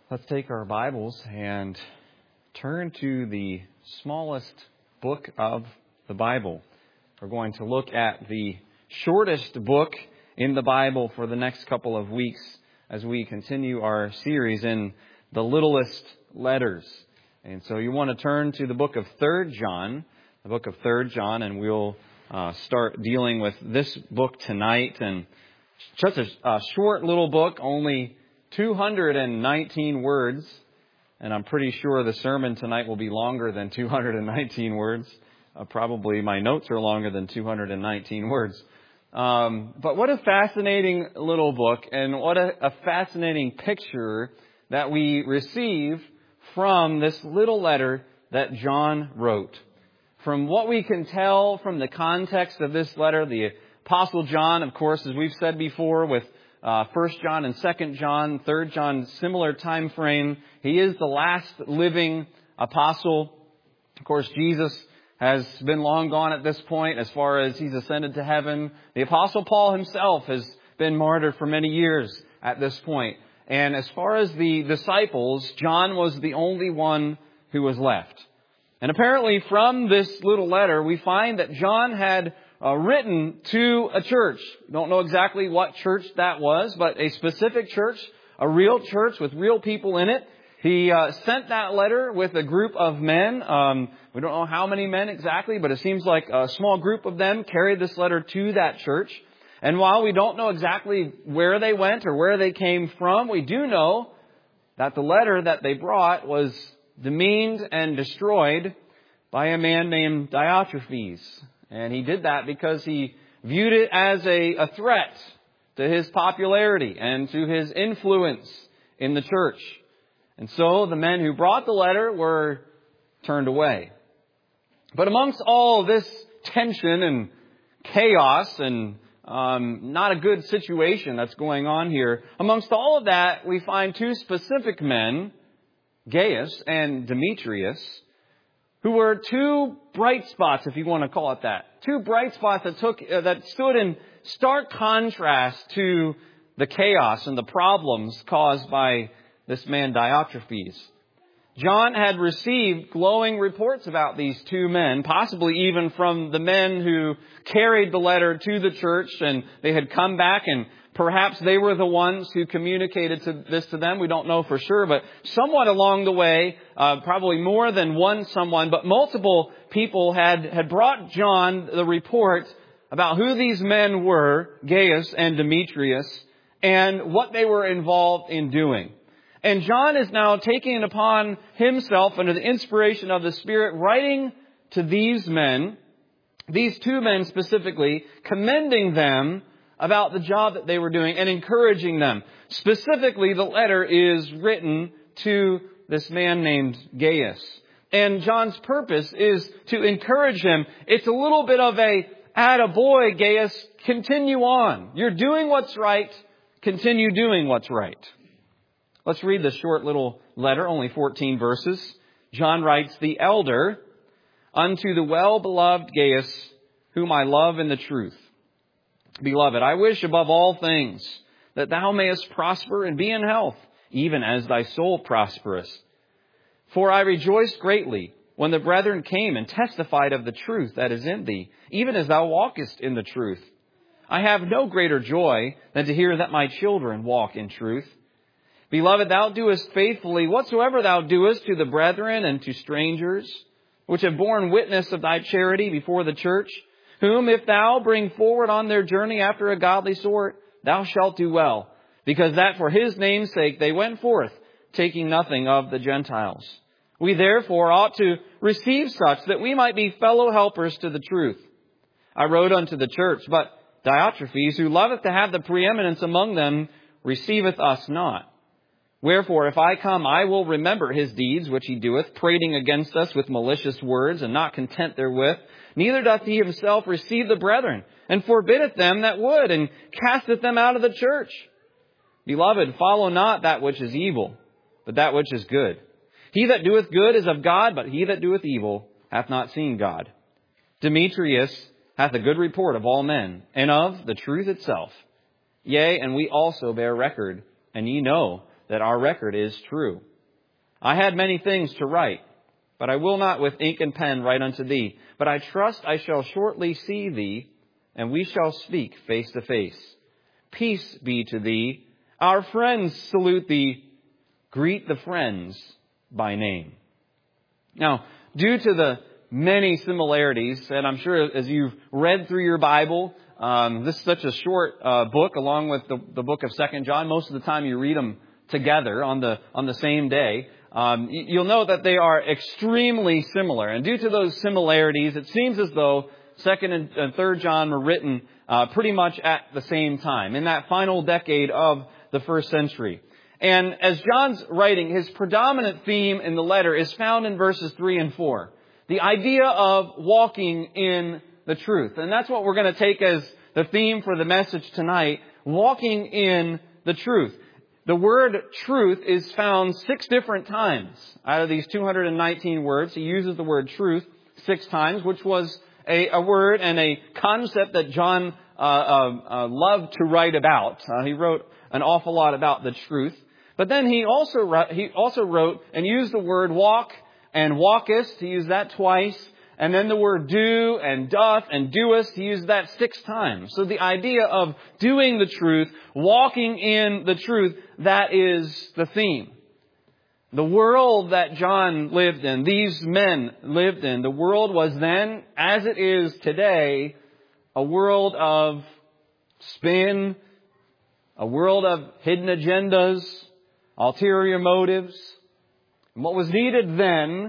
Let's take our Bibles and turn to the smallest book of the Bible. We're going to look at the shortest book in the Bible for the next couple of weeks as we continue our series in the littlest letters. And so you want to turn to the book of 3 John, and we'll start dealing with this book tonight. And just a short little book, only 219 words, and I'm pretty sure the sermon tonight will be longer than 219 words. Probably my notes are longer than 219 words. But what a fascinating little book, and what a fascinating picture that we receive from this little letter that John wrote. From what we can tell from the context of this letter, the Apostle John, of course, as we've said before, with 1 John and 2 John, 3 John, similar time frame. He is the last living apostle. Of course, Jesus has been long gone at this point as far as he's ascended to heaven. The Apostle Paul himself has been martyred for many years at this point. And as far as the disciples, John was the only one who was left. And apparently from this little letter, we find that John had written to a church. Don't know exactly what church that was, but a specific church, a real church with real people in it. He sent that letter with a group of men. We don't know how many men exactly, but it seems like a small group of them carried this letter to that church. And while we don't know exactly where they went or where they came from, we do know that the letter that they brought was demeaned and destroyed by a man named Diotrephes. And he did that because he viewed it as a threat to his popularity and to his influence in the church. And so the men who brought the letter were turned away. But amongst all this tension and chaos and not a good situation that's going on here, amongst all of that, we find two specific men, Gaius and Demetrius, who were two bright spots, if you want to call it that. Two bright spots that stood in stark contrast to the chaos and the problems caused by this man Diotrephes. John had received glowing reports about these two men, possibly even from the men who carried the letter to the church, and they had come back, and perhaps they were the ones who communicated this to them. We don't know for sure, but somewhat along the way, probably more than one someone, but multiple people had brought John the report about who these men were, Gaius and Demetrius, and what they were involved in doing. And John is now taking it upon himself, under the inspiration of the Spirit, writing to these men, these two men specifically, commending them about the job that they were doing and encouraging them. Specifically, the letter is written to this man named Gaius. And John's purpose is to encourage him. It's a little bit of a, attaboy, Gaius, continue on. You're doing what's right. Continue doing what's right. Let's read this short little letter, only 14 verses. John writes, "The elder, unto the well-beloved Gaius, whom I love in the truth. Beloved, I wish above all things that thou mayest prosper and be in health, even as thy soul prospereth. For I rejoiced greatly when the brethren came and testified of the truth that is in thee, even as thou walkest in the truth. I have no greater joy than to hear that my children walk in truth. Beloved, thou doest faithfully whatsoever thou doest to the brethren and to strangers, which have borne witness of thy charity before the church, whom if thou bring forward on their journey after a godly sort, thou shalt do well, because that for his name's sake they went forth, taking nothing of the Gentiles. We therefore ought to receive such, that we might be fellow helpers to the truth. I wrote unto the church, but Diotrephes, who loveth to have the preeminence among them, receiveth us not. Wherefore, if I come, I will remember his deeds which he doeth, prating against us with malicious words, and not content therewith. Neither doth he himself receive the brethren, and forbiddeth them that would, and casteth them out of the church. Beloved, follow not that which is evil, but that which is good. He that doeth good is of God, but he that doeth evil hath not seen God. Demetrius hath a good report of all men, and of the truth itself. Yea, and we also bear record, and ye know that our record is true. I had many things to write, but I will not with ink and pen write unto thee. But I trust I shall shortly see thee, and we shall speak face to face. Peace be to thee. Our friends salute thee. Greet the friends by name. Now, due to the many similarities, and I'm sure as you've read through your Bible, this is such a short book, along with the book of 2 John. Most of the time you read them together on the same day. You'll note that they are extremely similar. And due to those similarities, it seems as though 2nd and 3rd John were written pretty much at the same time, in that final decade of the first century. And as John's writing, his predominant theme in the letter is found in verses 3 and 4. The idea of walking in the truth. And that's what we're going to take as the theme for the message tonight, walking in the truth. The word truth is found 6 different times out of these 219 words. He uses the word truth 6 times, which was a word and a concept that John loved to write about. He wrote an awful lot about the truth. But then he also wrote and used the word walk and walkest. He used that twice. And then the word do and doth and doest, he used that 6 times. So the idea of doing the truth, walking in the truth, that is the theme. The world that John lived in, these men lived in, the world was then, as it is today, a world of spin, a world of hidden agendas, ulterior motives. And what was needed then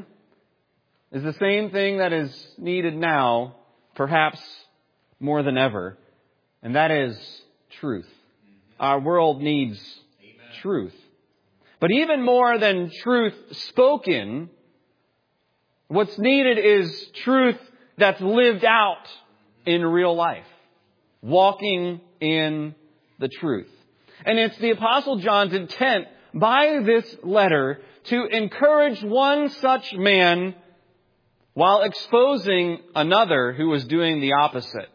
is the same thing that is needed now, perhaps more than ever, and that is truth. Our world needs truth. But even more than truth spoken, what's needed is truth that's lived out in real life. Walking in the truth. And it's the Apostle John's intent by this letter to encourage one such man while exposing another who was doing the opposite.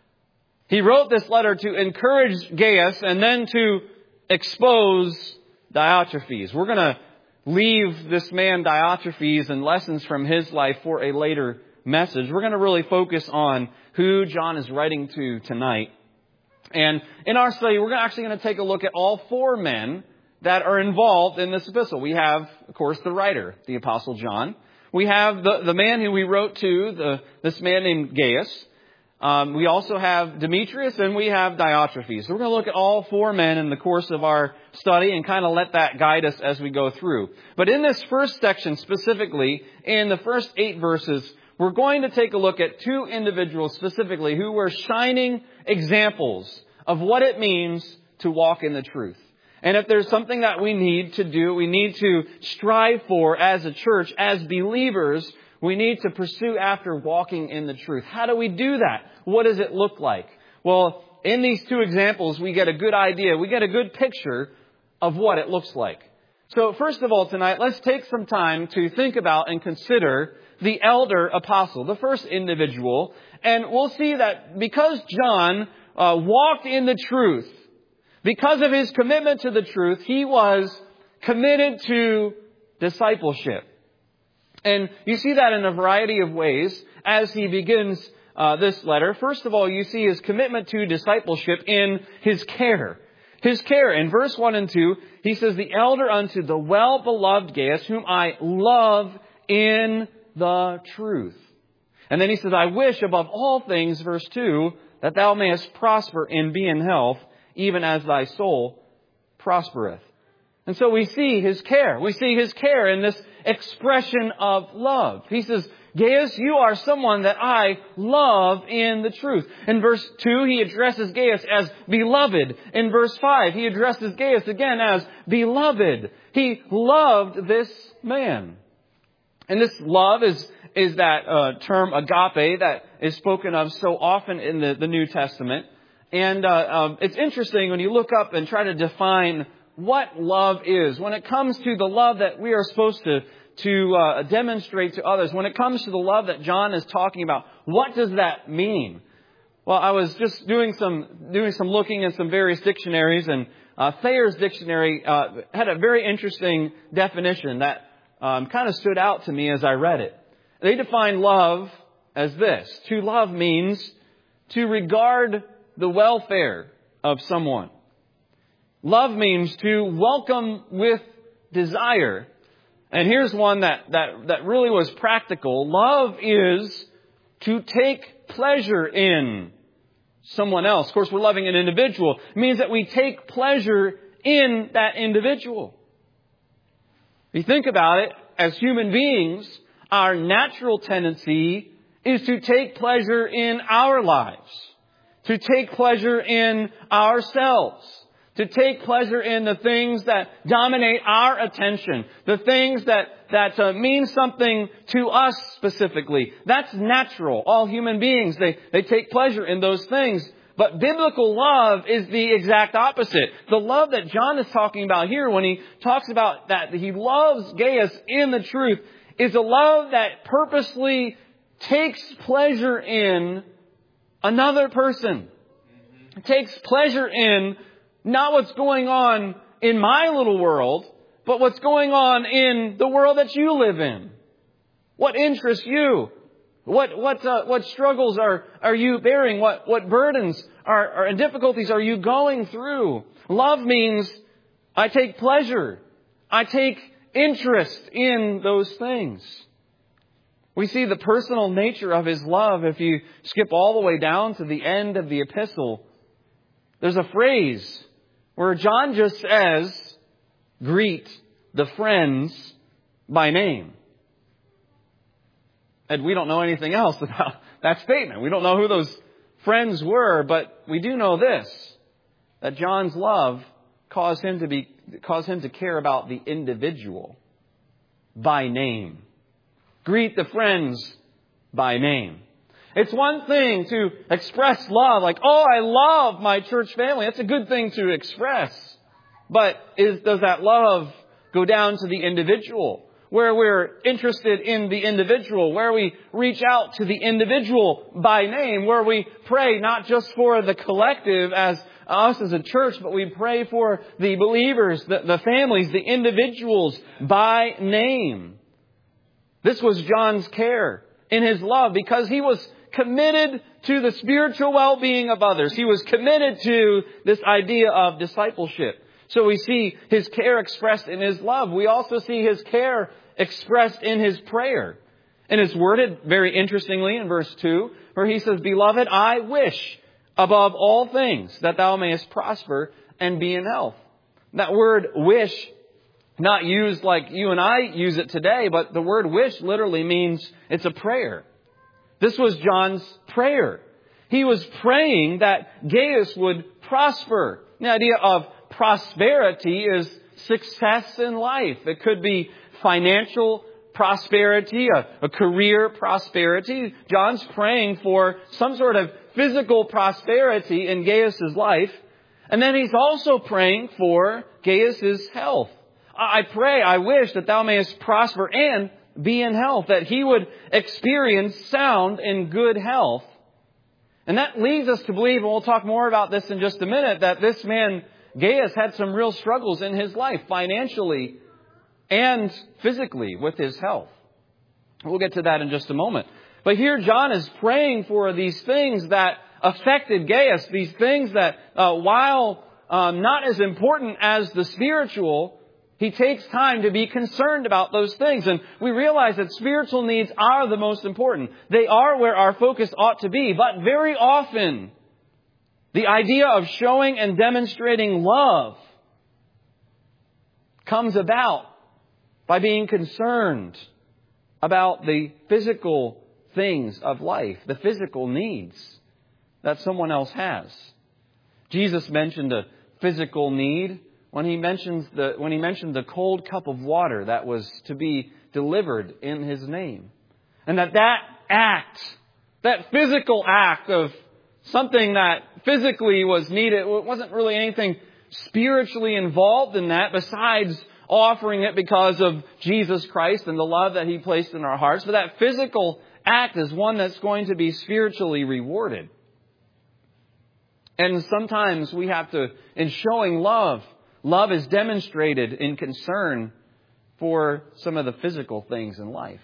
He wrote this letter to encourage Gaius and then to expose Diotrephes. We're going to leave this man Diotrephes and lessons from his life for a later message. We're going to really focus on who John is writing to tonight. And in our study, we're actually going to take a look at all 4 men that are involved in this epistle. We have, of course, the writer, the Apostle John. We have the man who we wrote to, this man named Gaius. We also have Demetrius and we have Diotrephes. So we're going to look at all 4 men in the course of our study and kind of let that guide us as we go through. But in this first section specifically, in the first 8 verses, we're going to take a look at 2 individuals specifically who were shining examples of what it means to walk in the truth. And if there's something that we need to do, we need to strive for as a church, as believers, we need to pursue after walking in the truth. How do we do that? What does it look like? Well, in these 2 examples, we get a good idea. We get a good picture of what it looks like. So first of all, tonight, let's take some time to think about and consider the elder apostle, the first individual. And we'll see that because John walked in the truth, because of his commitment to the truth, he was committed to discipleship. And you see that in a variety of ways as he begins this letter. First of all, you see his commitment to discipleship in his care. His care. In verse 1 and 2, he says, the elder unto the well-beloved Gaius, whom I love in the truth. And then he says, I wish above all things, verse 2, that thou mayest prosper and be in health, even as thy soul prospereth. And so we see his care. We see his care in this expression of love. He says, Gaius, you are someone that I love in the truth. In verse 2, he addresses Gaius as beloved. In verse 5, he addresses Gaius again as beloved. He loved this man. And this love is that term agape that is spoken of so often in the New Testament. And it's interesting when you look up and try to define what love is. When it comes to the love that we are supposed to demonstrate to others, when it comes to the love that John is talking about, what does that mean? Well, I was just doing some looking in some various dictionaries, and Thayer's dictionary had a very interesting definition that kind of stood out to me as I read it. They define love as this. To love means to regard the welfare of someone. Love means to welcome with desire. And here's one that really was practical. Love is to take pleasure in someone else. Of course, we're loving an individual. It means that we take pleasure in that individual. If you think about it, as human beings, our natural tendency is to take pleasure in our lives, to take pleasure in ourselves, to take pleasure in the things that dominate our attention, the things that mean something to us specifically. That's natural. All human beings, they take pleasure in those things. But biblical love is the exact opposite. The love that John is talking about here when he talks about that he loves Gaius in the truth is a love that purposely takes pleasure in another person. It takes pleasure in not what's going on in my little world, but what's going on in the world that you live in. What interests you? What struggles are you bearing? What burdens and difficulties are you going through? Love means I take pleasure. I take interest in those things. We see the personal nature of His love if you skip all the way down to the end of the epistle. There's a phrase where John just says, greet the friends by name. And we don't know anything else about that statement. We don't know who those friends were, but we do know this, that John's love caused him to care about the individual by name. Greet the friends by name. It's one thing to express love, like, oh, I love my church family. That's a good thing to express. But does that love go down to the individual, where we're interested in the individual, where we reach out to the individual by name, where we pray not just for the collective as us as a church, but we pray for the believers, the families, the individuals by name. This was John's care in his love because he was committed to the spiritual well-being of others. He was committed to this idea of discipleship. So we see His care expressed in His love. We also see His care expressed in His prayer. And it's worded very interestingly in verse 2, where He says, Beloved, I wish above all things that thou mayest prosper and be in health. That word wish, not used like you and I use it today, but the word wish literally means it's a prayer. This was John's prayer. He was praying that Gaius would prosper. The idea of prosperity is success in life. It could be financial prosperity, a career prosperity. John's praying for some sort of physical prosperity in Gaius' life. And then he's also praying for Gaius' health. I wish that thou mayest prosper and be in health, that he would experience sound and good health. And that leads us to believe, and we'll talk more about this in just a minute, that this man, Gaius, had some real struggles in his life, financially and physically with his health. We'll get to that in just a moment. But here John is praying for these things that affected Gaius, these things that, while not as important as the spiritual, he takes time to be concerned about those things. And we realize that spiritual needs are the most important. They are where our focus ought to be. But very often, the idea of showing and demonstrating love comes about by being concerned about the physical things of life, the physical needs that someone else has. Jesus mentioned a physical need when he mentioned the cold cup of water that was to be delivered in His name. And that act, that physical act of something that physically was needed, it wasn't really anything spiritually involved in that besides offering it because of Jesus Christ and the love that He placed in our hearts. But that physical act is one that's going to be spiritually rewarded. And sometimes we have to, in showing love, love is demonstrated in concern for some of the physical things in life.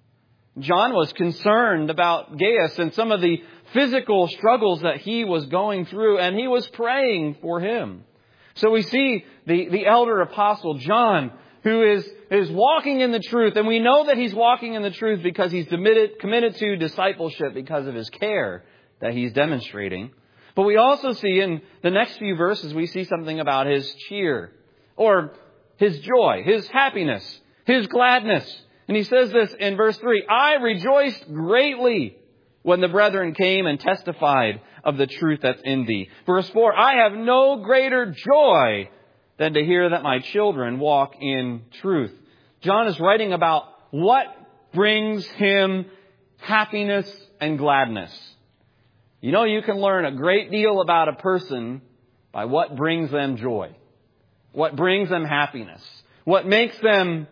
John was concerned about Gaius and some of the physical struggles that he was going through, and he was praying for him. So we see the elder apostle John, who is walking in the truth, and we know that he's walking in the truth because he's committed to discipleship because of his care that he's demonstrating. But we also see in the next few verses, we see something about his cheer, or his joy, his happiness, his gladness. And he says this in verse 3, I rejoiced greatly when the brethren came and testified of the truth that's in thee. Verse 4, I have no greater joy than to hear that my children walk in truth. John is writing about what brings him happiness and gladness. You know, you can learn a great deal about a person by what brings them joy, what brings them happiness, what makes them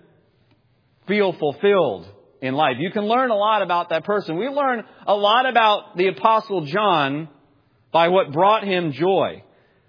feel fulfilled in life. You can learn a lot about that person. We learn a lot about the Apostle John by what brought him joy.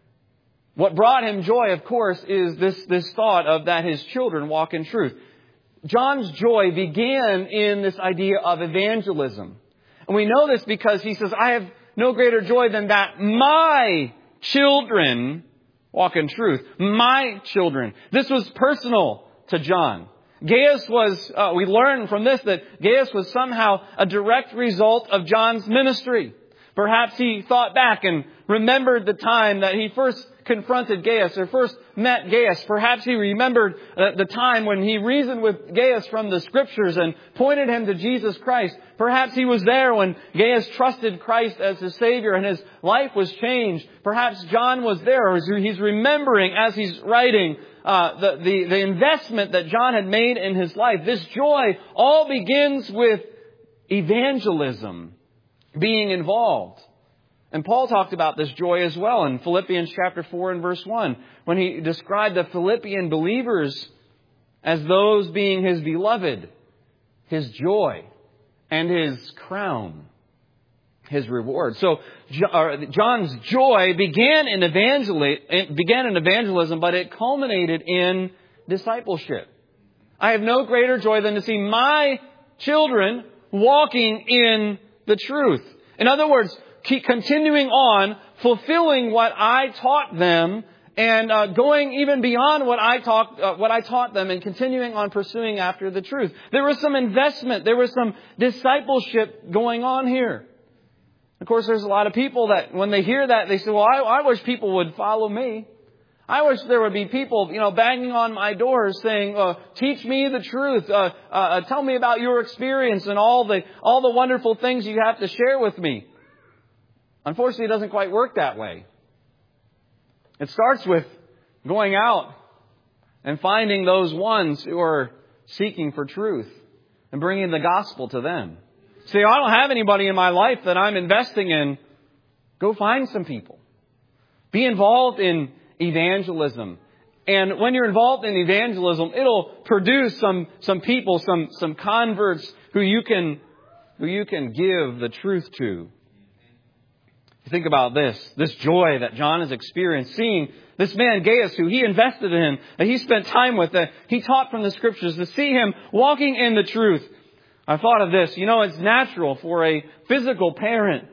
What brought him joy, of course, is this thought of that his children walk in truth. John's joy began in this idea of evangelism. And we know this because he says, I have no greater joy than that my children walk in truth. My children. This was personal to John. Gaius was, we learn from this that Gaius was somehow a direct result of John's ministry. Perhaps he thought back and remembered the time that he first confronted Gaius or first met Gaius. Perhaps he remembered the time when he reasoned with Gaius from the Scriptures and pointed him to Jesus Christ. Perhaps he was there when Gaius trusted Christ as his Savior and his life was changed. Perhaps John was there, or he's remembering as he's writing the investment that John had made in his life. This joy all begins with evangelism being involved. And Paul talked about this joy as well in Philippians chapter 4 and verse 1, when he described the Philippian believers as those being his beloved, his joy, and his crown, his reward. So John's joy began in evangelism, but it culminated in discipleship. I have no greater joy than to see my children walking in the truth. In other words, keep continuing on, fulfilling what I taught them, and going even beyond what I taught them, and continuing on pursuing after the truth. There was some investment, there was some discipleship going on here. Of course, there's a lot of people that when they hear that, they say, well, I wish people would follow me. I wish there would be people, banging on my doors saying, teach me the truth. Tell me about your experience and all the wonderful things you have to share with me. Unfortunately, it doesn't quite work that way. It starts with going out and finding those ones who are seeking for truth and bringing the gospel to them. See, I don't have anybody in my life that I'm investing in. Go find some people. Be involved in evangelism. And when you're involved in evangelism, it'll produce some people, some converts who you can give the truth to. Think about this joy that John has experienced, seeing this man Gaius, who he invested in, that he spent time with, that he taught from the Scriptures, to see him walking in the truth. I thought of this. It's natural for a physical parent.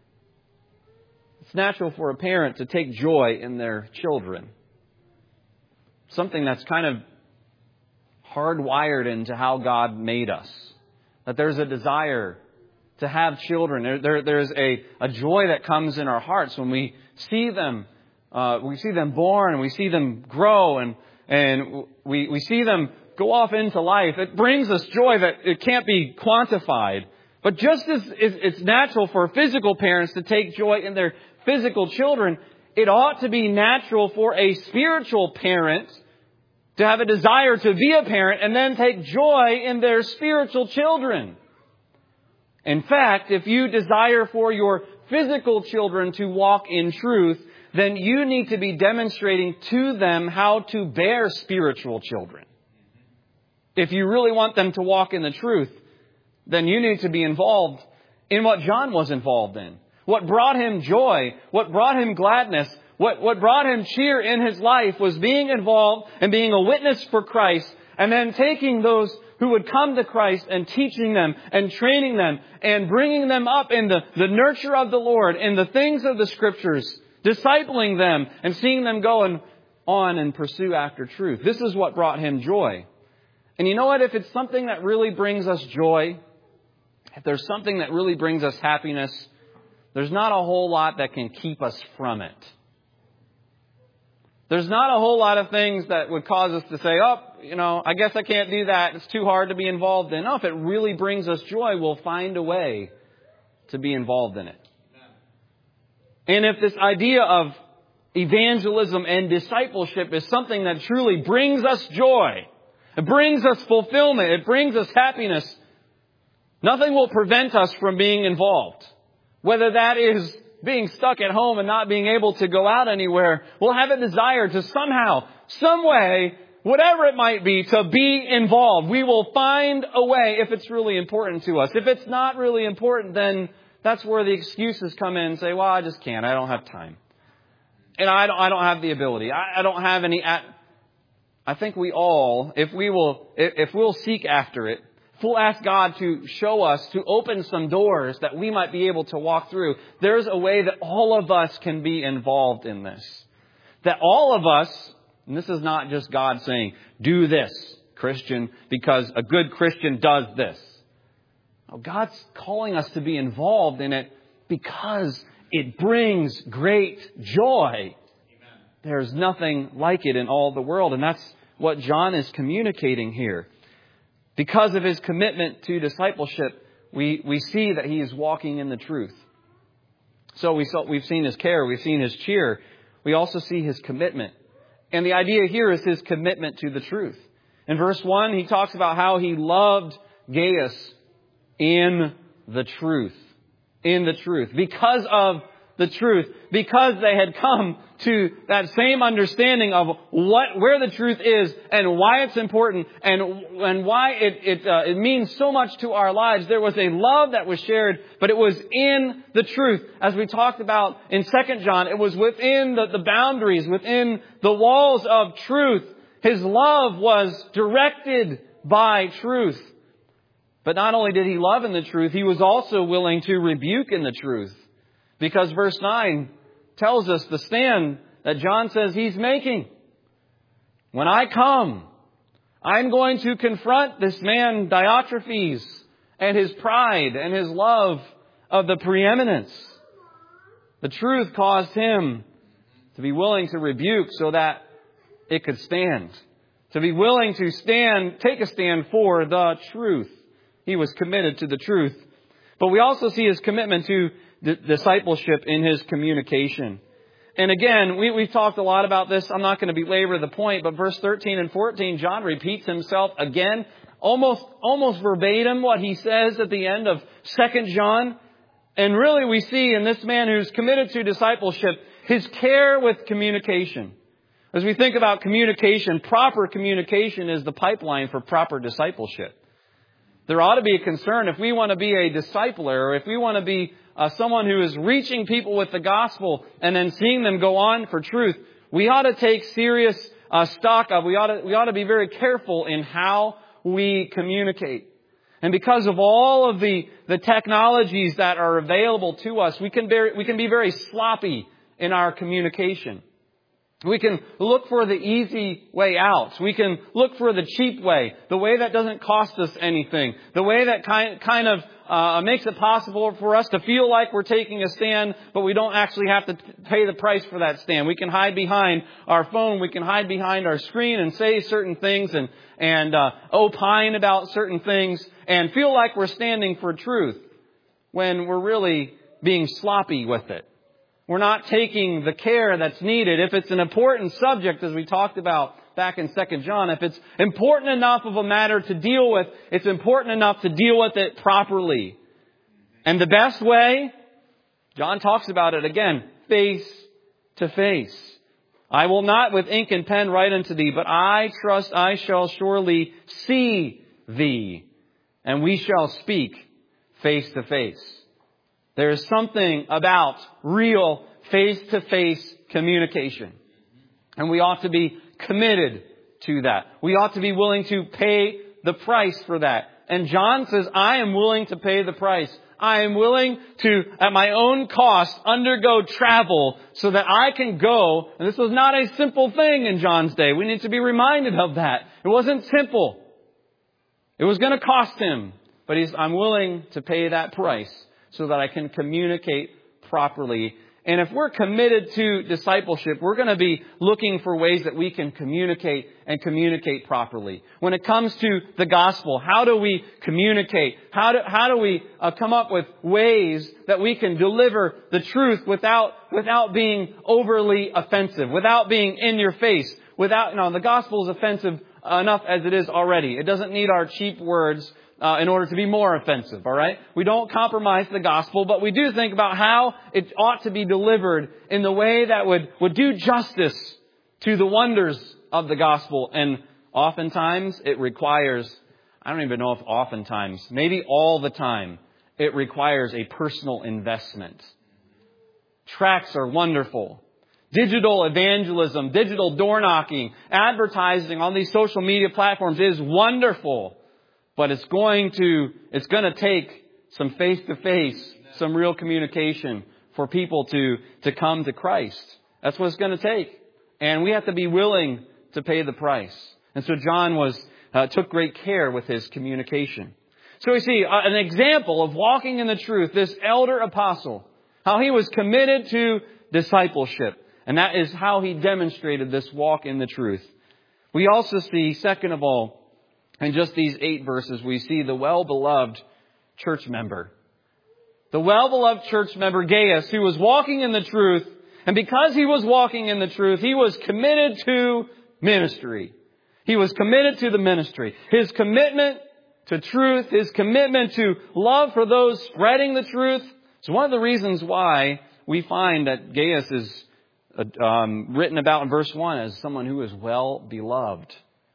It's natural for a parent to take joy in their children. Something that's kind of hardwired into how God made us. That there's a desire to have children. There's a joy that comes in our hearts when we see them. We see them born, and we see them grow, and we see them go off into life. It brings us joy that it can't be quantified. But just as it's natural for physical parents to take joy in their physical children, it ought to be natural for a spiritual parent to have a desire to be a parent and then take joy in their spiritual children. In fact, if you desire for your physical children to walk in truth, then you need to be demonstrating to them how to bear spiritual children. If you really want them to walk in the truth, then you need to be involved in what John was involved in. What brought him joy, what brought him gladness, what brought him cheer in his life was being involved and being a witness for Christ, and then taking those who would come to Christ and teaching them and training them and bringing them up in the nurture of the Lord, in the things of the Scriptures, discipling them and seeing them go on and pursue after truth. This is what brought him joy. And you know what? If it's something that really brings us joy, if there's something that really brings us happiness, there's not a whole lot that can keep us from it. There's not a whole lot of things that would cause us to say, I guess I can't do that. It's too hard to be involved in. No, if it really brings us joy, we'll find a way to be involved in it. And if this idea of evangelism and discipleship is something that truly brings us joy, it brings us fulfillment, it brings us happiness, nothing will prevent us from being involved. Whether that is being stuck at home and not being able to go out anywhere, we'll have a desire to somehow, some way, whatever it might be, to be involved. We will find a way if it's really important to us. If it's not really important, then that's where the excuses come in and say, well, I just can't. I don't have time. And I don't have the ability. I don't have any. I think we all, if we'll seek after it, if we'll ask God to show us, to open some doors that we might be able to walk through, there's a way that all of us can be involved in this. That all of us, and this is not just God saying, do this, Christian, because a good Christian does this. No, God's calling us to be involved in it because it brings great joy. Amen. There's nothing like it in all the world. And that's what John is communicating here. Because of his commitment to discipleship, we see that he is walking in the truth. So we've seen his care, we've seen his cheer. We also see his commitment. And the idea here is his commitment to the truth. In verse 1, he talks about how he loved Gaius in the truth. In the truth. Because of the truth. Because they had come to that same understanding of where the truth is and why it's important and why it means so much to our lives. There was a love that was shared, but it was in the truth. As we talked about in 2 John, it was within the boundaries, within the walls of truth. His love was directed by truth. But not only did he love in the truth, he was also willing to rebuke in the truth. Because verse 9 tells us the stand that John says he's making. When I come, I'm going to confront this man Diotrephes and his pride and his love of the preeminence. The truth caused him to be willing to rebuke so that it could stand. To be willing to take a stand for the truth. He was committed to the truth. But we also see his commitment to discipleship in his communication. And again, we've talked a lot about this. I'm not going to belabor the point, but verse 13 and 14, John repeats himself again, almost verbatim what he says at the end of 2 John. And really we see in this man who's committed to discipleship, his care with communication. As we think about communication, proper communication is the pipeline for proper discipleship. There ought to be a concern if we want to be a discipler, or if we want to be someone who is reaching people with the gospel and then seeing them go on for truth, we ought to take serious stock of. We ought to be very careful in how we communicate. And because of all of the technologies that are available to us, we can be very sloppy in our communication. We can look for the easy way out. We can look for the cheap way, the way that doesn't cost us anything, the way that kind of makes it possible for us to feel like we're taking a stand, but we don't actually have to pay the price for that stand. We can hide behind our phone, we can hide behind our screen and say certain things and opine about certain things and feel like we're standing for truth when we're really being sloppy with it. We're not taking the care that's needed. If it's an important subject, as we talked about back in 2 John, if it's important enough of a matter to deal with, it's important enough to deal with it properly. And the best way, John talks about it again, face to face. I will not with ink and pen write unto thee, but I trust I shall surely see thee, and we shall speak face to face. There's something about real face-to-face communication. And we ought to be committed to that. We ought to be willing to pay the price for that. And John says, I am willing to pay the price. I am willing to, at my own cost, undergo travel so that I can go. And this was not a simple thing in John's day. We need to be reminded of that. It wasn't simple. It was going to cost him. But I'm willing to pay that price so that I can communicate properly. And if we're committed to discipleship, we're going to be looking for ways that we can communicate and communicate properly. When it comes to the gospel, how do we communicate? How do we come up with ways that we can deliver the truth without being overly offensive, without being in your face, the gospel is offensive enough as it is already. It doesn't need our cheap words in order to be more offensive, all right? We don't compromise the gospel, but we do think about how it ought to be delivered in the way that would do justice to the wonders of the gospel. And oftentimes it requires, I don't even know if oftentimes, maybe all the time, it requires a personal investment. Tracts are wonderful. Digital evangelism, digital door knocking, advertising on these social media platforms is wonderful. But it's going to take some face-to-face, some real communication for people to come to Christ. That's what it's going to take. And we have to be willing to pay the price. And so John took great care with his communication. So we see an example of walking in the truth, this elder apostle, how he was committed to discipleship. And that is how he demonstrated this walk in the truth. We also see, second of all, in just these 8 verses, we see the well-beloved church member. The well-beloved church member, Gaius, who was walking in the truth. And because he was walking in the truth, he was committed to ministry. He was committed to the ministry. His commitment to truth, his commitment to love for those spreading the truth. It's one of the reasons why we find that Gaius is written about in verse 1 as someone who is well-beloved.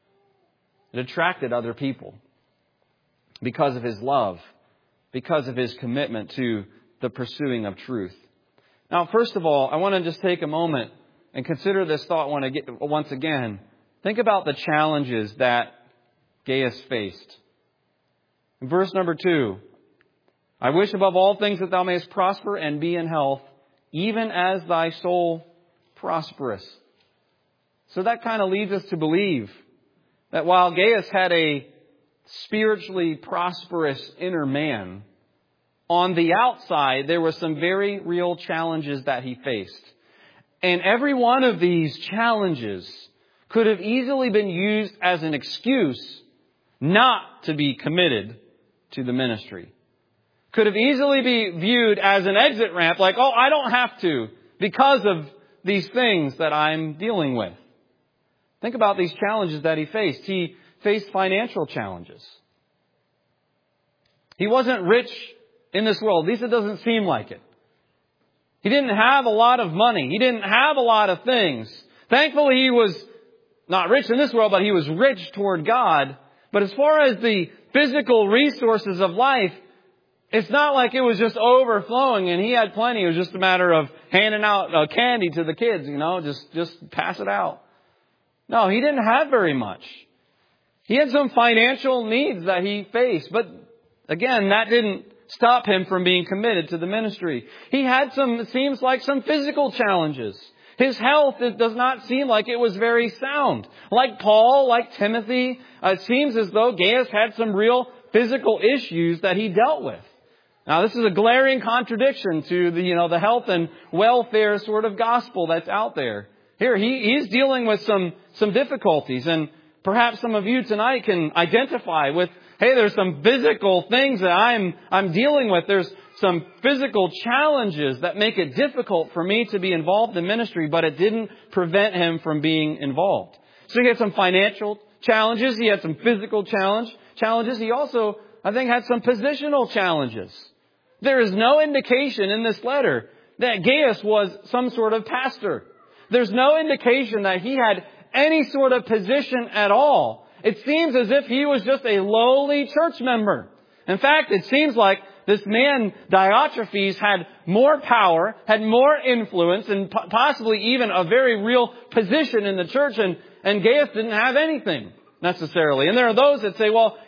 It attracted other people because of his love, because of his commitment to the pursuing of truth. Now, first of all, I want to just take a moment and consider this thought once again. Think about the challenges that Gaius faced. In verse number 2, I wish above all things that thou mayest prosper and be in health, even as thy soul prospereth. So that kind of leads us to believe that while Gaius had a spiritually prosperous inner man, on the outside there were some very real challenges that he faced. And every one of these challenges could have easily been used as an excuse not to be committed to the ministry. Could have easily be viewed as an exit ramp, like, oh, I don't have to because of these things that I'm dealing with. Think about these challenges that he faced. He faced financial challenges. He wasn't rich in this world. At least it doesn't seem like it. He didn't have a lot of money. He didn't have a lot of things. Thankfully, he was not rich in this world, but he was rich toward God. But as far as the physical resources of life, it's not like it was just overflowing and he had plenty. It was just a matter of handing out candy to the kids, just pass it out. No, he didn't have very much. He had some financial needs that he faced. But again, that didn't stop him from being committed to the ministry. He had it seems like some physical challenges. His health, it does not seem like it was very sound. Like Paul, like Timothy, it seems as though Gaius had some real physical issues that he dealt with. Now, this is a glaring contradiction to the health and welfare sort of gospel that's out there. Here, he's dealing with some difficulties, and perhaps some of you tonight can identify with, hey, there's some physical things that I'm dealing with. There's some physical challenges that make it difficult for me to be involved in ministry, but it didn't prevent him from being involved. So he had some financial challenges. He had some physical challenges. He also, I think, had some positional challenges. There is no indication in this letter that Gaius was some sort of pastor. There's no indication that he had any sort of position at all. It seems as if he was just a lowly church member. In fact, it seems like this man Diotrephes had more power, had more influence, and possibly even a very real position in the church, and Gaius didn't have anything necessarily. And there are those that say, well,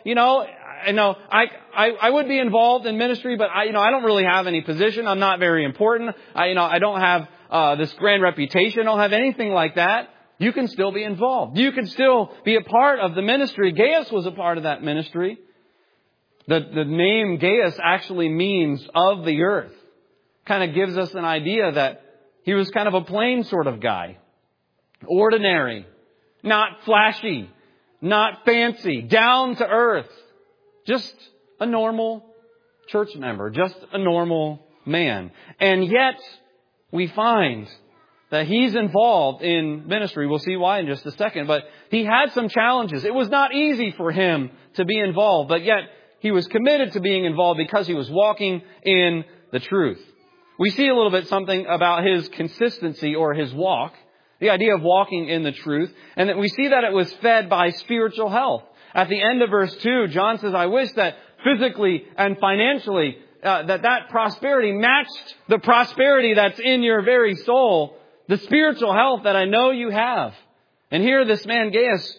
I would be involved in ministry, but I don't really have any position. I'm not very important. I don't have this grand reputation. I don't have anything like that. You can still be involved. You can still be a part of the ministry. Gaius was a part of that ministry. The name Gaius actually means of the earth. Kind of gives us an idea that he was kind of a plain sort of guy. Ordinary. Not flashy. Not fancy. Down to earth. Just a normal church member. Just a normal man. And yet, we find that he's involved in ministry. We'll see why in just a second. But he had some challenges. It was not easy for him to be involved. But yet, he was committed to being involved because he was walking in the truth. We see a little bit something about his consistency or his walk. The idea of walking in the truth. And that we see that it was fed by spiritual health. At the end of verse 2, John says, I wish that physically and financially that prosperity matched the prosperity that's in your very soul. The spiritual health that I know you have. And here this man Gaius,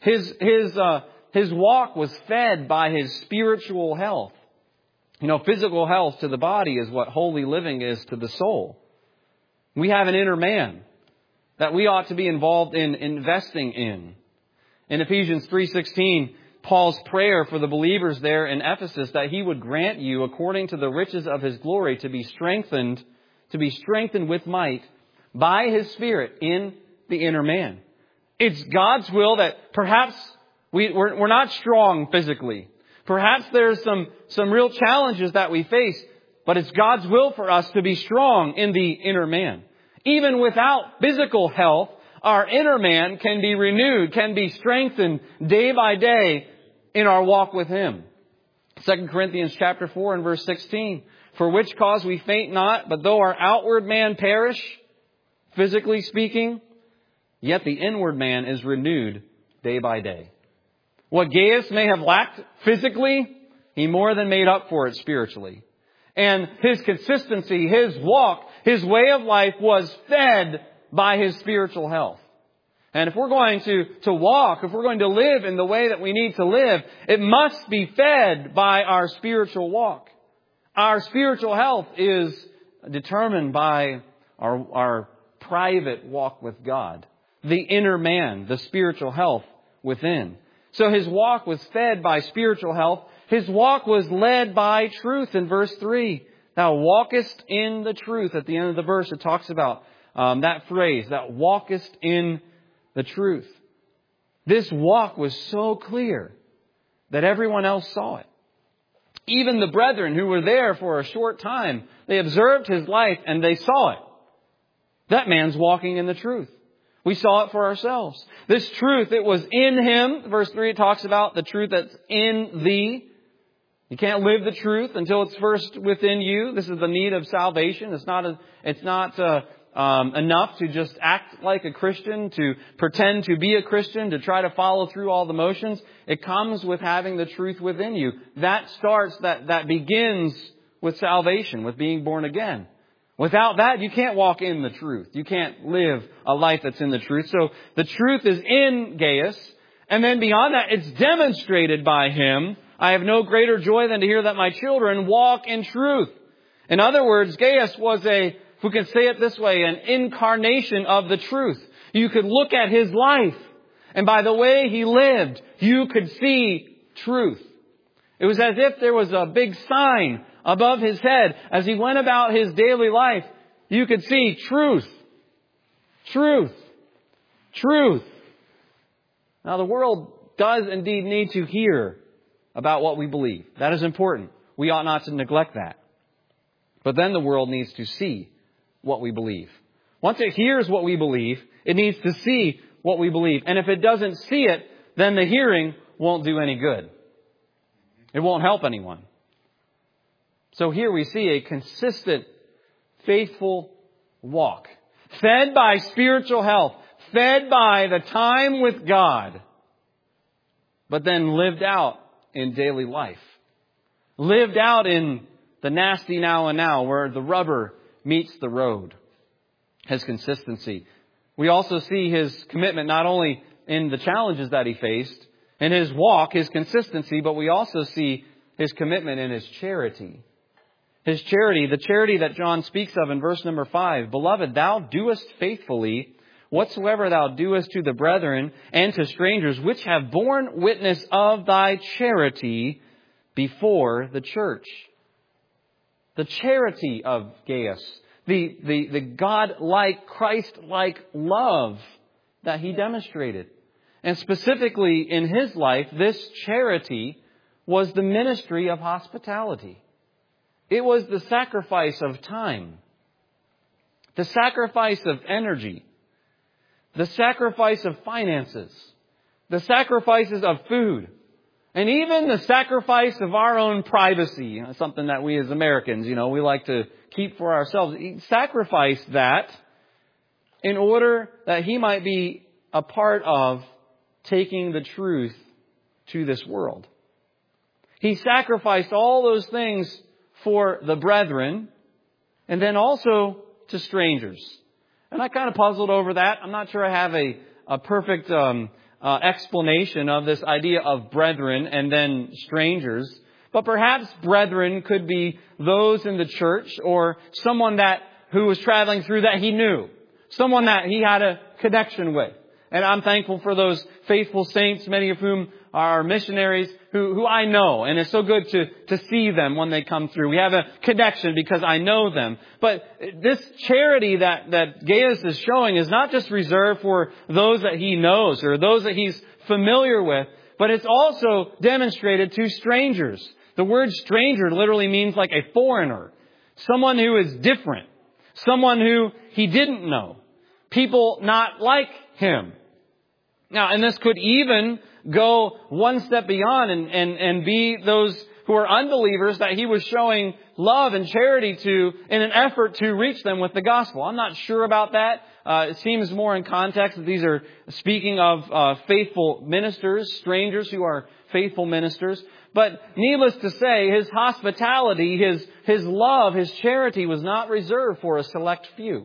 his walk was fed by his spiritual health. Physical health to the body is what holy living is to the soul. We have an inner man that we ought to be involved in investing in. In Ephesians 3:16, Paul's prayer for the believers there in Ephesus that he would grant you, according to the riches of his glory, to be strengthened with might by his Spirit in the inner man. It's God's will that perhaps we're not strong physically. Perhaps there's some real challenges that we face, but it's God's will for us to be strong in the inner man. Even without physical health, our inner man can be renewed, can be strengthened day by day in our walk with Him. 2 Corinthians chapter 4 and verse 16. For which cause we faint not, but though our outward man perish, physically speaking, yet the inward man is renewed day by day. What Gaius may have lacked physically, he more than made up for it spiritually. And his consistency, his walk, his way of life was fed by his spiritual health. And if we're going to walk, if we're going to live in the way that we need to live, it must be fed by our spiritual walk. Our spiritual health is determined by our private walk with God. The inner man, the spiritual health within. So his walk was fed by spiritual health. His walk was led by truth in verse 3. Thou walkest in the truth. At the end of the verse, it talks about that phrase, that walkest in the truth. This walk was so clear that everyone else saw it. Even the brethren who were there for a short time, they observed his life and they saw it. That man's walking in the truth. We saw it for ourselves. This truth, it was in him. Verse 3, it talks about the truth that's in thee. You can't live the truth until it's first within you. This is the need of salvation. It's not enough to just act like a Christian, to pretend to be a Christian, to try to follow through all the motions. It comes with having the truth within you. That begins with salvation, with being born again. Without that, you can't walk in the truth. You can't live a life that's in the truth. So the truth is in Gaius. And then beyond that, it's demonstrated by him. I have no greater joy than to hear that my children walk in truth. In other words, Gaius was if we can say it this way, an incarnation of the truth. You could look at his life, and by the way he lived, you could see truth. It was as if there was a big sign above his head as he went about his daily life. You could see truth. Truth. Truth. Now the world does indeed need to hear about what we believe. That is important. We ought not to neglect that. But then the world needs to see what we believe. Once it hears what we believe, it needs to see what we believe. And if it doesn't see it, then the hearing won't do any good. It won't help anyone. So here we see a consistent, faithful walk. Fed by spiritual health. Fed by the time with God. But then lived out in daily life. Lived out in the nasty now and now, where the rubber meets the road. His consistency. We also see his commitment not only in the challenges that he faced, in his walk, his consistency, but we also see his commitment in his charity. His charity, the charity that John speaks of in verse number 5. Beloved, thou doest faithfully whatsoever thou doest to the brethren and to strangers, which have borne witness of thy charity before the church. The charity of Gaius. The God-like, Christ-like love that he demonstrated. And specifically in his life, this charity was the ministry of hospitality. It was the sacrifice of time, the sacrifice of energy, the sacrifice of finances, the sacrifices of food, and even the sacrifice of our own privacy, something that we as Americans, we like to keep for ourselves. He sacrificed that in order that he might be a part of taking the truth to this world. He sacrificed all those things for the brethren and then also to strangers. And I kind of puzzled over that. I'm not sure I have a perfect explanation of this idea of brethren and then strangers. But perhaps brethren could be those in the church or someone who was traveling through that he knew. Someone that he had a connection with. And I'm thankful for those faithful saints, many of whom are missionaries who I know. And it's so good to see them when they come through. We have a connection because I know them. But this charity that Gaius is showing is not just reserved for those that he knows or those that he's familiar with, but it's also demonstrated to strangers. The word stranger literally means like a foreigner. Someone who is different. Someone who he didn't know. People not like him. Now, and this could even go one step beyond and be those who are unbelievers that he was showing love and charity to in an effort to reach them with the gospel. I'm not sure about that. It seems more in context that these are speaking of faithful ministers, strangers who are faithful ministers. But needless to say, his hospitality, his love, his charity was not reserved for a select few.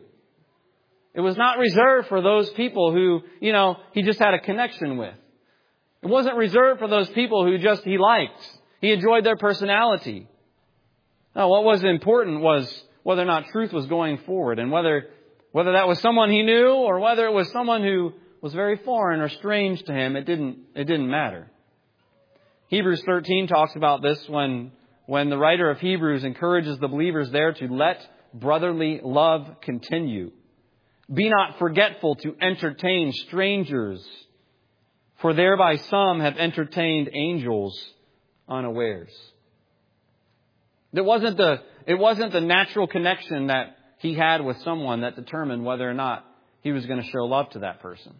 It was not reserved for those people who, he just had a connection with. It wasn't reserved for those people who he liked. He enjoyed their personality. No, what was important was whether or not truth was going forward and whether that was someone he knew or whether it was someone who was very foreign or strange to him. It didn't matter. Hebrews 13 talks about this when the writer of Hebrews encourages the believers there to let brotherly love continue. Be not forgetful to entertain strangers, for thereby some have entertained angels unawares. It wasn't the natural connection that he had with someone that determined whether or not he was going to show love to that person.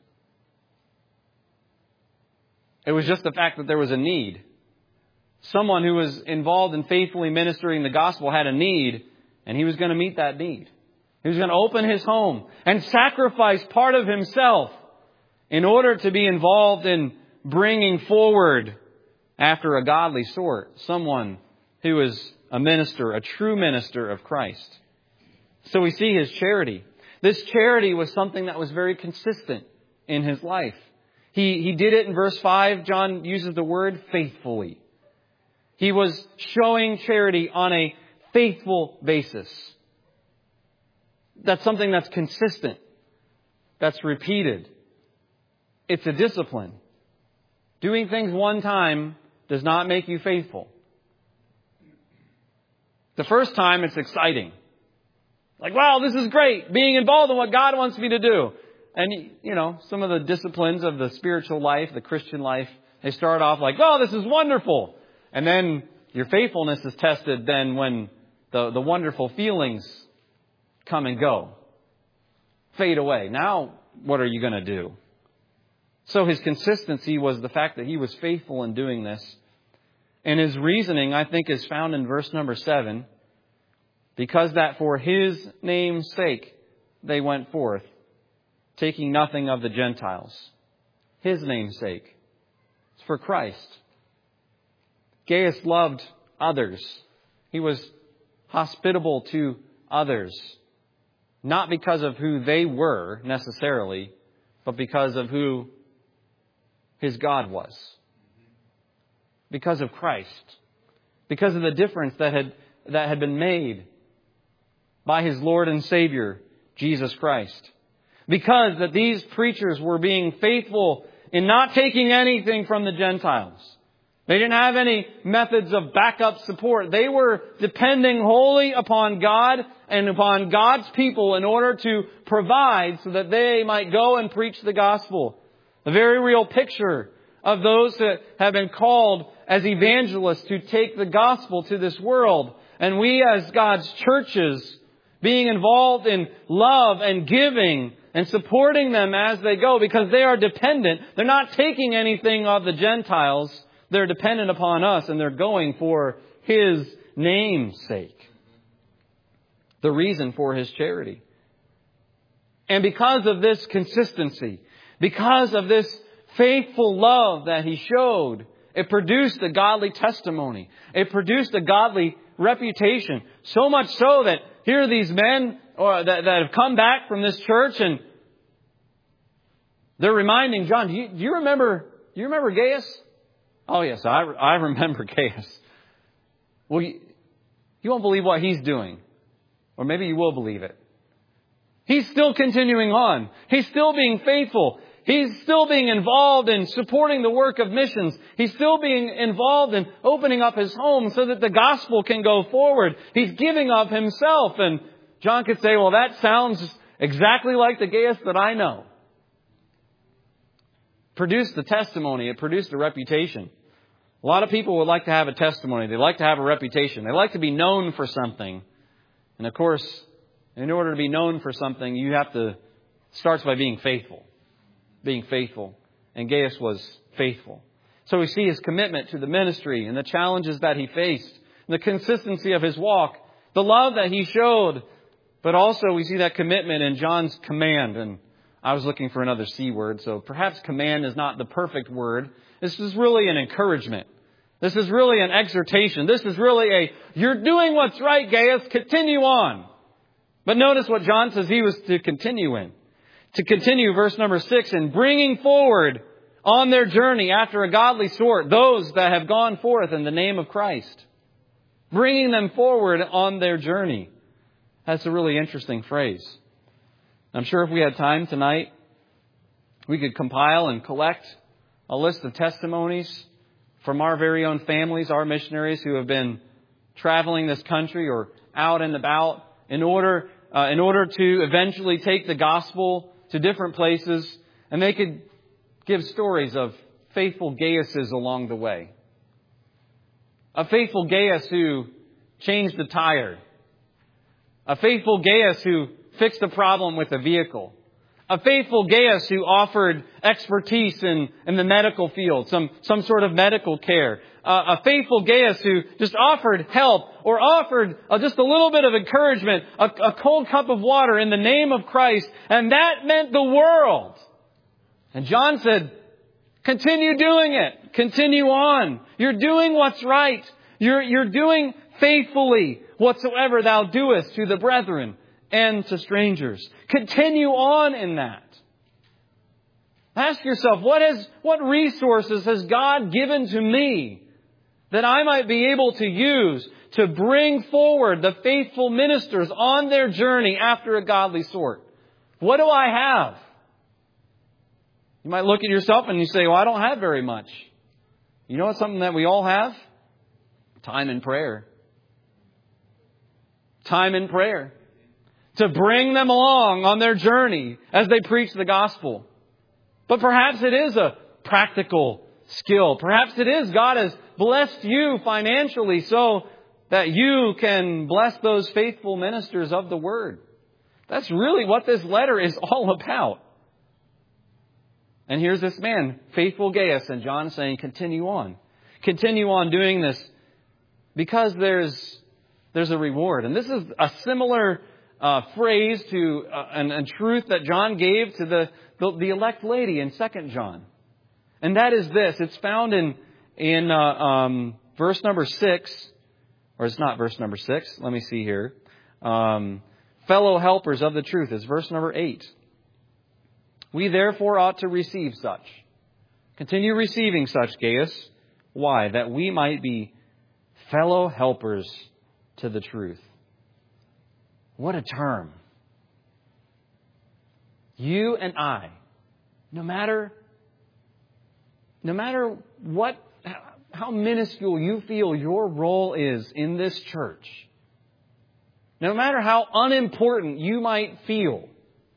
It was just the fact that there was a need. Someone who was involved in faithfully ministering the gospel had a need, and he was going to meet that need. He was going to open his home and sacrifice part of himself in order to be involved in bringing forward, after a godly sort, someone who is a minister, a true minister of Christ. So we see his charity. This charity was something that was very consistent in his life. He did it in verse 5. John uses the word faithfully. He was showing charity on a faithful basis. That's something that's consistent. That's repeated. It's a discipline. Doing things one time does not make you faithful. The first time it's exciting. Like, wow, this is great. Being involved in what God wants me to do. And, some of the disciplines of the spiritual life, the Christian life, they start off like, oh, this is wonderful. And then your faithfulness is tested then when the wonderful feelings come and go. Fade away. Now, what are you going to do? So his consistency was the fact that he was faithful in doing this. And his reasoning, I think, is found in verse number 7. Because that for his name's sake they went forth, taking nothing of the Gentiles. His name's sake. It's for Christ. Gaius loved others. He was hospitable to others. Not because of who they were necessarily, but because of who his God was. Because of Christ. Because of the difference that had been made by his Lord and Savior, Jesus Christ. Because that these preachers were being faithful in not taking anything from the Gentiles. They didn't have any methods of backup support. They were depending wholly upon God and upon God's people in order to provide so that they might go and preach the gospel. A very real picture of those that have been called as evangelists to take the gospel to this world. And we as God's churches being involved in love and giving and supporting them as they go because they are dependent. They're not taking anything of the Gentiles. They're dependent upon us and they're going for His name's sake. The reason for His charity. And because of this consistency, because of this faithful love that He showed, it produced a godly testimony. It produced a godly reputation. So much so that here are these men that have come back from this church and they're reminding John, do you remember Gaius? Oh yes, I remember Gaius. Well, you won't believe what he's doing. Or maybe you will believe it. He's still continuing on. He's still being faithful. He's still being involved in supporting the work of missions. He's still being involved in opening up his home so that the gospel can go forward. He's giving of himself. And John could say, well, that sounds exactly like the Gaius that I know. Produced the testimony. It produced a reputation. A lot of people would like to have a testimony. They like to have a reputation. They like to be known for something. And of course, in order to be known for something, you have to, starts by being faithful. Being faithful. And Gaius was faithful. So we see his commitment to the ministry and the challenges that he faced, the consistency of his walk, the love that he showed. But also we see that commitment in John's command. And I was looking for another C word, so perhaps command is not the perfect word. This is really an encouragement. This is really an exhortation. This is really you're doing what's right, Gaius, continue on. But notice what John says he was to continue in. To continue, verse number 6, in bringing forward on their journey after a godly sort, those that have gone forth in the name of Christ. Bringing them forward on their journey. That's a really interesting phrase. I'm sure if we had time tonight, we could compile and collect a list of testimonies from our very own families, our missionaries who have been traveling this country or out and about in order to eventually take the gospel to different places. And they could give stories of faithful Gaiuses along the way. A faithful Gaius who changed the tire. A faithful Gaius who fixed a problem with a vehicle. A faithful Gaius who offered expertise in the medical field, some sort of medical care. A faithful Gaius who just offered help or offered just a little bit of encouragement, a cold cup of water in the name of Christ. And that meant the world. And John said, continue doing it. Continue on. You're doing what's right. You're doing faithfully whatsoever thou doest to the brethren and to strangers. Continue on in that. Ask yourself, what resources has God given to me that I might be able to use to bring forward the faithful ministers on their journey after a godly sort? What do I have? You might look at yourself and you say, well, I don't have very much. You know what's something that we all have? Time in prayer. Time in prayer. To bring them along on their journey as they preach the gospel. But perhaps it is a practical skill. Perhaps it is God has blessed you financially so that you can bless those faithful ministers of the Word. That's really what this letter is all about. And here's this man, faithful Gaius, and John saying, continue on. Continue on doing this because there's a reward. And this is a similar phrase to and truth that John gave to the elect lady in 2 John. And that is this. It's found in verse number 6 Or it's not verse number 6. Let me see here. Fellow helpers of the truth is verse number 8. We therefore ought to receive such. Continue receiving such, Gaius. Why? That we might be fellow helpers to the truth. What a term. You and I, no matter what, how minuscule you feel your role is in this church, no matter how unimportant you might feel,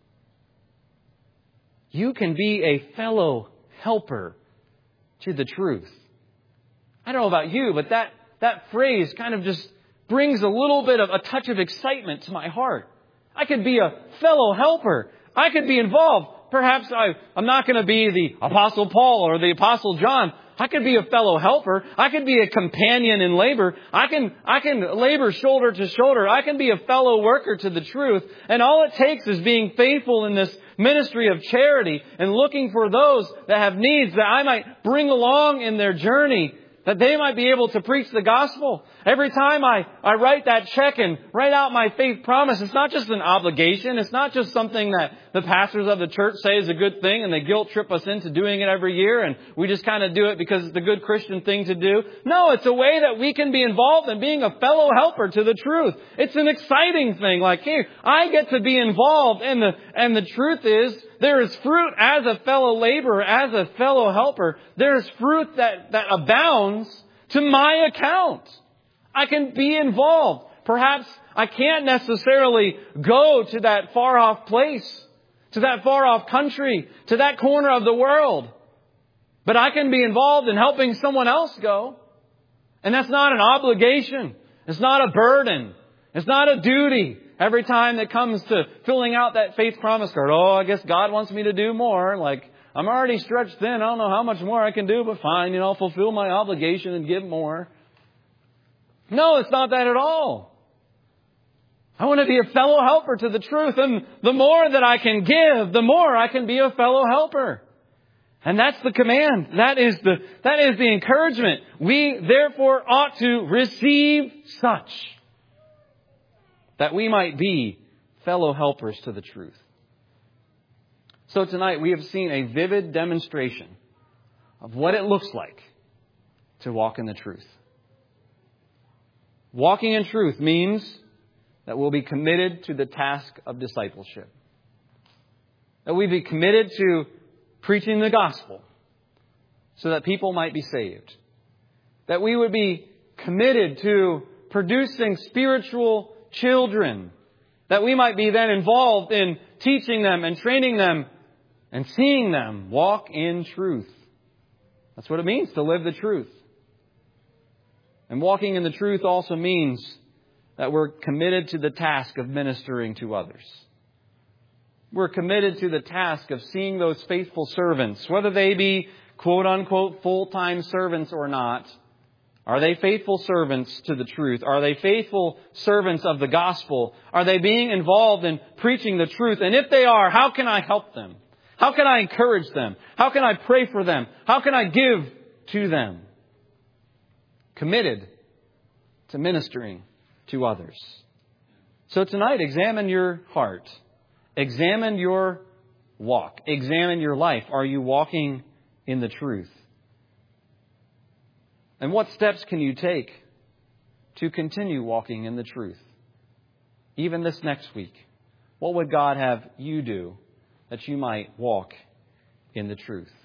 you can be a fellow helper to the truth. I don't know about you, but that phrase kind of just brings a little bit of a touch of excitement to my heart. I could be a fellow helper. I could be involved. Perhaps I'm not going to be the Apostle Paul or the Apostle John. I could be a fellow helper. I could be a companion in labor. I can labor shoulder to shoulder. I can be a fellow worker to the truth. And all it takes is being faithful in this ministry of charity and looking for those that have needs that I might bring along in their journey, that they might be able to preach the gospel. Every time I write that check and write out my faith promise, it's not just an obligation. It's not just something that the pastors of the church say is a good thing and they guilt trip us into doing it every year and we just kind of do it because it's a good Christian thing to do. No, it's a way that we can be involved in being a fellow helper to the truth. It's an exciting thing. Like, here, I get to be involved and the truth is there is fruit as a fellow laborer, as a fellow helper. There is fruit that abounds to my account. I can be involved. Perhaps I can't necessarily go to that far off place, to that far off country, to that corner of the world. But I can be involved in helping someone else go. And that's not an obligation. It's not a burden. It's not a duty. Every time it comes to filling out that faith promise card, I guess God wants me to do more. Like, I'm already stretched thin. I don't know how much more I can do, but fine, I'll fulfill my obligation and give more. No, it's not that at all. I want to be a fellow helper to the truth. And the more that I can give, the more I can be a fellow helper. And that's the command. That is the encouragement. We therefore ought to receive such, that we might be fellow helpers to the truth. So tonight we have seen a vivid demonstration of what it looks like to walk in the truth. Walking in truth means that we'll be committed to the task of discipleship. That we be committed to preaching the gospel so that people might be saved. That we would be committed to producing spiritual children. That we might be then involved in teaching them and training them and seeing them walk in truth. That's what it means to live the truth. And walking in the truth also means that we're committed to the task of ministering to others. We're committed to the task of seeing those faithful servants, whether they be quote unquote full-time servants or not. Are they faithful servants to the truth? Are they faithful servants of the gospel? Are they being involved in preaching the truth? And if they are, how can I help them? How can I encourage them? How can I pray for them? How can I give to them? Committed to ministering to others. So tonight, examine your heart. Examine your walk. Examine your life. Are you walking in the truth? And what steps can you take to continue walking in the truth? Even this next week, what would God have you do that you might walk in the truth?